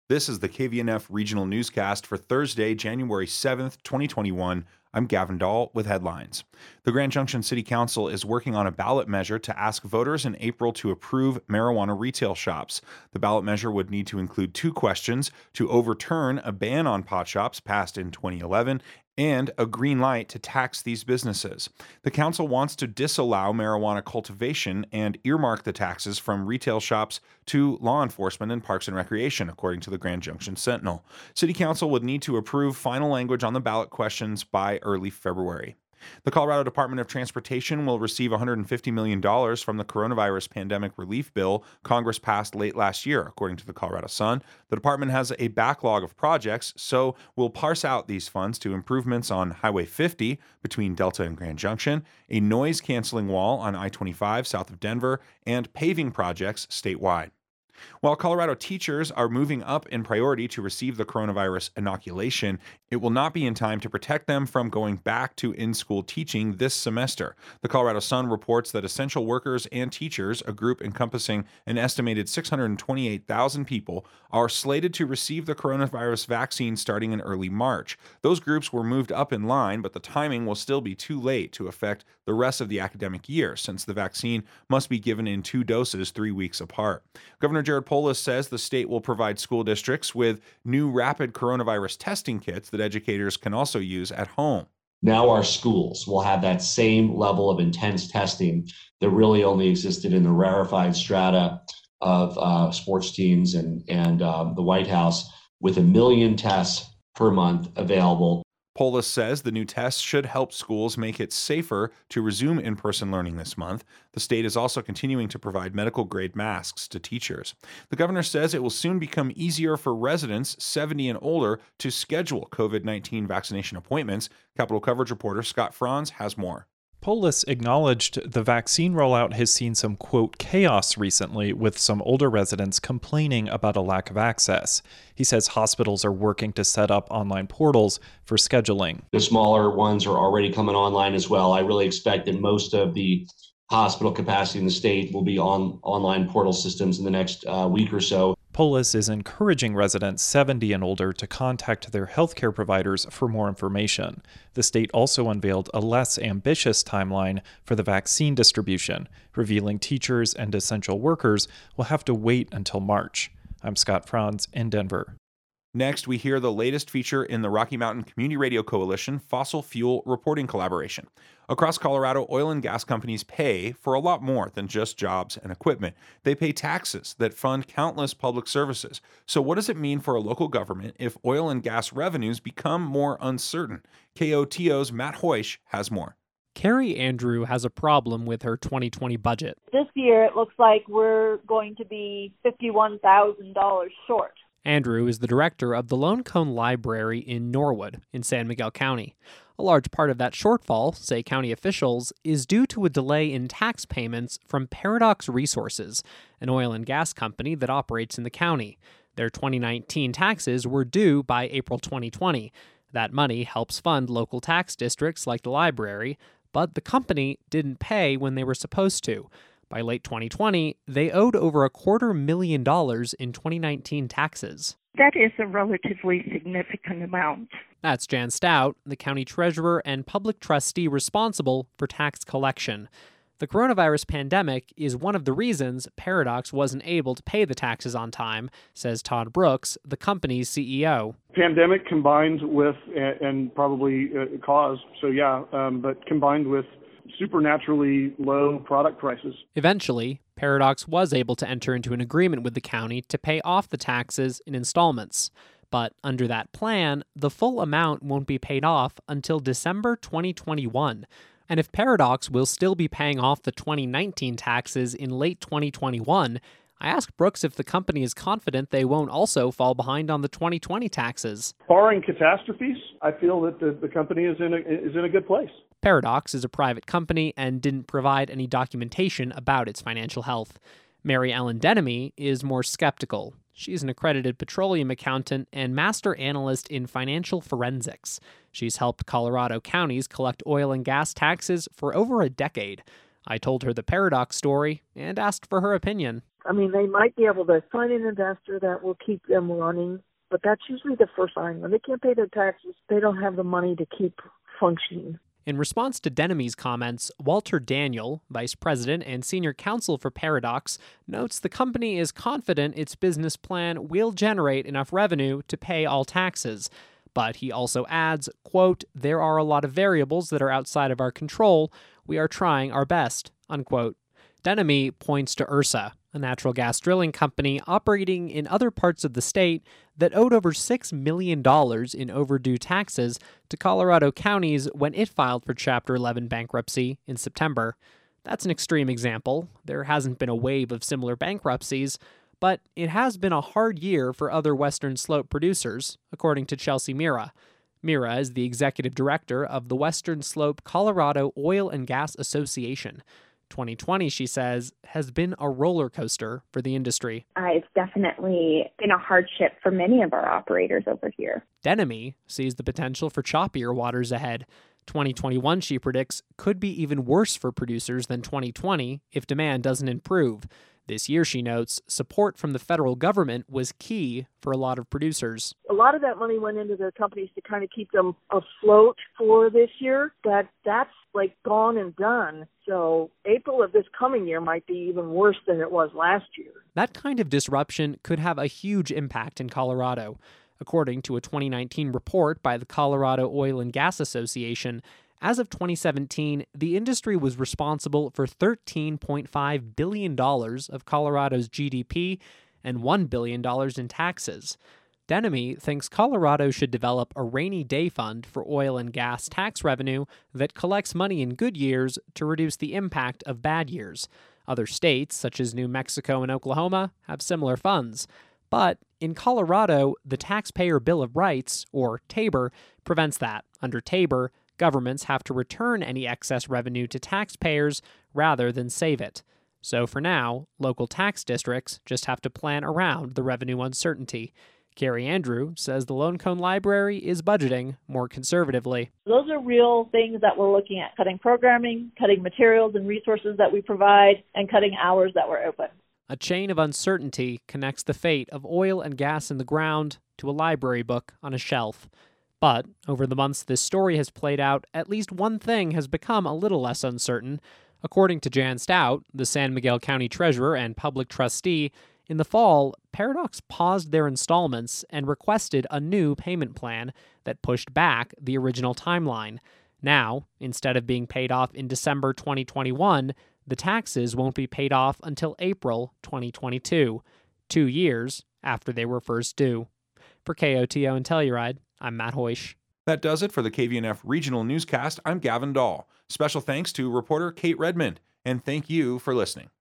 This is the KVNF Regional Newscast for Thursday, January 7th, 2021. I'm Gavin Dahl with headlines. The Grand Junction City Council is working on a ballot measure to ask voters in April to approve marijuana retail shops. The ballot measure would need to include two questions: to overturn a ban on pot shops passed in 2011 and a green light to tax these businesses. The council wants to disallow marijuana cultivation and earmark the taxes from retail shops to law enforcement and parks and recreation, according to the Grand Junction Sentinel. City Council would need to approve final language on the ballot questions by early February. The Colorado Department of Transportation will receive $150 million from the coronavirus pandemic relief bill Congress passed late last year, according to the Colorado Sun. The department has a backlog of projects, so will parse out these funds to improvements on Highway 50 between Delta and Grand Junction, a noise-canceling wall on I-25 south of Denver, and paving projects statewide. While Colorado teachers are moving up in priority to receive the coronavirus inoculation, it will not be in time to protect them from going back to in-school teaching this semester. The Colorado Sun reports that essential workers and teachers, a group encompassing an estimated 628,000 people, are slated to receive the coronavirus vaccine starting in early March. Those groups were moved up in line, but the timing will still be too late to affect the rest of the academic year, since the vaccine must be given in 2 doses 3 weeks apart. Governor Jared Polis says the state will provide school districts with new rapid coronavirus testing kits that educators can also use at home. Now our schools will have that same level of intense testing that really only existed in the rarefied strata of sports teams and the White House, with 1 million tests per month available. Polis says the new tests should help schools make it safer to resume in-person learning this month. The state is also continuing to provide medical-grade masks to teachers. The governor says it will soon become easier for residents 70 and older to schedule COVID-19 vaccination appointments. Capitol Coverage reporter Scott Franz has more. Polis acknowledged the vaccine rollout has seen some, quote, chaos recently, with some older residents complaining about a lack of access. He says hospitals are working to set up online portals for scheduling. The smaller ones are already coming online as well. I really expect that most of the hospital capacity in the state will be on online portal systems in the next week or so. Polis is encouraging residents 70 and older to contact their healthcare providers for more information. The state also unveiled a less ambitious timeline for the vaccine distribution, revealing teachers and essential workers will have to wait until March. I'm Scott Franz in Denver. Next, we hear the latest feature in the Rocky Mountain Community Radio Coalition Fossil Fuel Reporting Collaboration. Across Colorado, oil and gas companies pay for a lot more than just jobs and equipment. They pay taxes that fund countless public services. So what does it mean for a local government if oil and gas revenues become more uncertain? KOTO's Matt Hoish has more. Carrie Andrew has a problem with her 2020 budget. This year, it looks like we're going to be $51,000 short. Andrew is the director of the Lone Cone Library in Norwood, in San Miguel County. A large part of that shortfall, say county officials, is due to a delay in tax payments from Paradox Resources, an oil and gas company that operates in the county. Their 2019 taxes were due by April 2020. That money helps fund local tax districts like the library, but the company didn't pay when they were supposed to. By late 2020, they owed over $250,000 in 2019 taxes. That is a relatively significant amount. That's Jan Stout, the county treasurer and public trustee responsible for tax collection. The coronavirus pandemic is one of the reasons Paradox wasn't able to pay the taxes on time, says Todd Brooks, the company's CEO. Pandemic combined with, and probably caused, but combined with supernaturally low product prices. Eventually, Paradox was able to enter into an agreement with the county to pay off the taxes in installments. But under that plan, the full amount won't be paid off until December 2021. And if Paradox will still be paying off the 2019 taxes in late 2021, I asked Brooks if the company is confident they won't also fall behind on the 2020 taxes. Barring catastrophes, I feel that the company is in a good place. Paradox is a private company and didn't provide any documentation about its financial health. Mary Ellen Denemy is more skeptical. She's an accredited petroleum accountant and master analyst in financial forensics. She's helped Colorado counties collect oil and gas taxes for over a decade. I told her the Paradox story and asked for her opinion. I mean, they might be able to find an investor that will keep them running, but that's usually the first sign. When they can't pay their taxes, they don't have the money to keep functioning. In response to Denomy's comments, Walter Daniel, vice president and senior counsel for Paradox, notes the company is confident its business plan will generate enough revenue to pay all taxes. But he also adds, quote, "There are a lot of variables that are outside of our control. We are trying our best," unquote. Denomy points to Ursa, a natural gas drilling company operating in other parts of the state that owed over $6 million in overdue taxes to Colorado counties when it filed for Chapter 11 bankruptcy in September. That's an extreme example. There hasn't been a wave of similar bankruptcies, but it has been a hard year for other Western Slope producers, according to Chelsea Mira. Mira is the executive director of the Western Slope Colorado Oil and Gas Association. 2020, she says, has been a roller coaster for the industry. It's definitely been a hardship for many of our operators over here. Denomy sees the potential for choppier waters ahead. 2021, she predicts, could be even worse for producers than 2020 if demand doesn't improve. This year, she notes, support from the federal government was key for a lot of producers. A lot of that money went into the companies to kind of keep them afloat for this year, but that's like gone and done. So April of this coming year might be even worse than it was last year. That kind of disruption could have a huge impact in Colorado. According to a 2019 report by the Colorado Oil and Gas Association, as of 2017, the industry was responsible for $13.5 billion of Colorado's GDP and $1 billion in taxes. Denomy thinks Colorado should develop a rainy day fund for oil and gas tax revenue that collects money in good years to reduce the impact of bad years. Other states, such as New Mexico and Oklahoma, have similar funds. But in Colorado, the Taxpayer Bill of Rights, or TABOR, prevents that. Under TABOR, governments have to return any excess revenue to taxpayers rather than save it. So for now, local tax districts just have to plan around the revenue uncertainty. Carrie Andrew says the Lone Cone Library is budgeting more conservatively. Those are real things that we're looking at: cutting programming, cutting materials and resources that we provide, and cutting hours that we're open. A chain of uncertainty connects the fate of oil and gas in the ground to a library book on a shelf. But over the months this story has played out, at least one thing has become a little less uncertain. According to Jan Stout, the San Miguel County Treasurer and public trustee, in the fall, Paradox paused their installments and requested a new payment plan that pushed back the original timeline. Now, instead of being paid off in December 2021, the taxes won't be paid off until April 2022, 2 years after they were first due. For KOTO and Telluride, I'm Matt Hoish. That does it for the KVNF Regional Newscast. I'm Gavin Dahl. Special thanks to reporter Kate Redmond, and thank you for listening.